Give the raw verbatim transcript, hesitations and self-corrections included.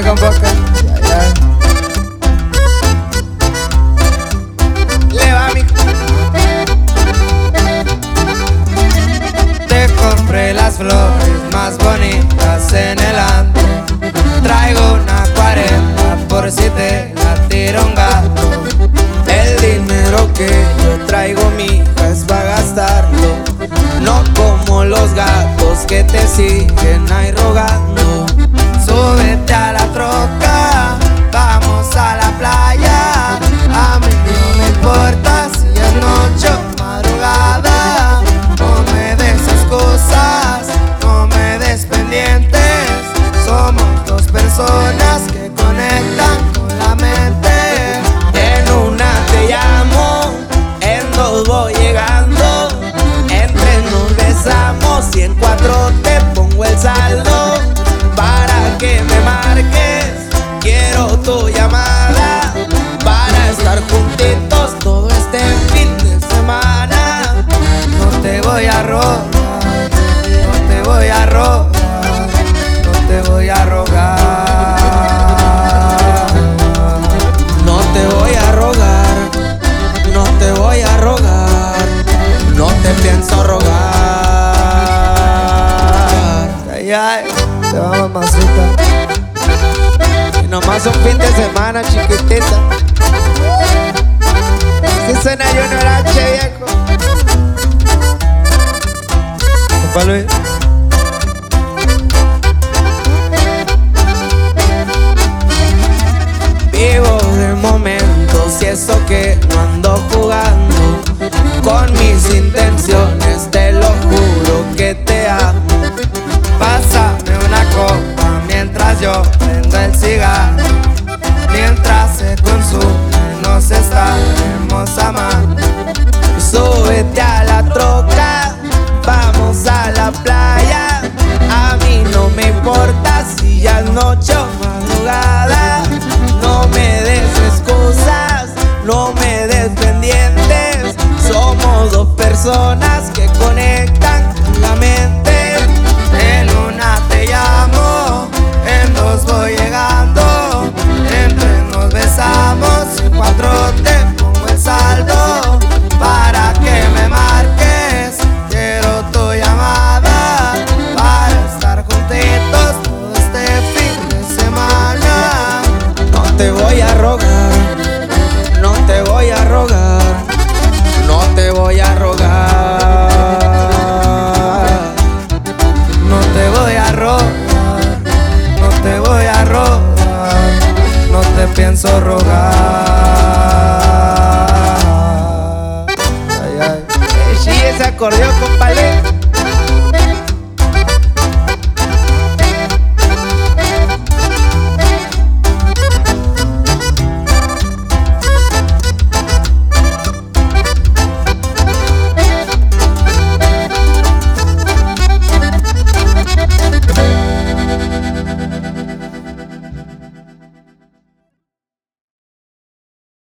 me convoca. Ya, ya. Le va mi. Te compré las flores más bonitas en el antro. Traigo una cuarenta por si te la tira un gato. El dinero que yo traigo, mija, es pa' gastarlo. No como los gatos que te siguen ahí rogando. Súbete a la troca, vamos a la playa. A mí no me importa si es noche o madrugada. No me des excusas, no me des pendientes. Somos dos personas que conectan con la mente. En una te llamo, en dos voy llegando. En tres nos besamos y en cuatro te pongo el saldo. Para que me marques, quiero tu llamada. Para estar juntitos todo este fin de semana. No te voy a robar, no te voy a robar, no te voy a rogar. No te voy a rogar, no te voy a rogar, no te pienso rogar. Ay, ay, te va, mamacita. Y nomás un fin de semana, chiquitita. Si suena Junior H, viejo. Papá Luis. Vivo de momentos y eso que no ando jugando con mis intenciones, te lo juro que te amo. Pásame una copa mientras yo prendo el cigarro. Mientras se consume nos estaremos amando. Súbete a la troca, vamos a la playa. A mí no me importa si ya es noche o madrugada. No me des excusas, no me des pendientes. Somos dos personas que conectan con la mente. En una te llamo, en dos voy llegando. En tres nos besamos y en cuatro te pongo el saldo. Para que me marques, quiero tu llamada. Para estar juntitos todo este fin de semana. No te voy a rogar, no te voy a rogar, no te voy a rogar. No te voy a rogar, no te voy a rogar, no te pienso rogar.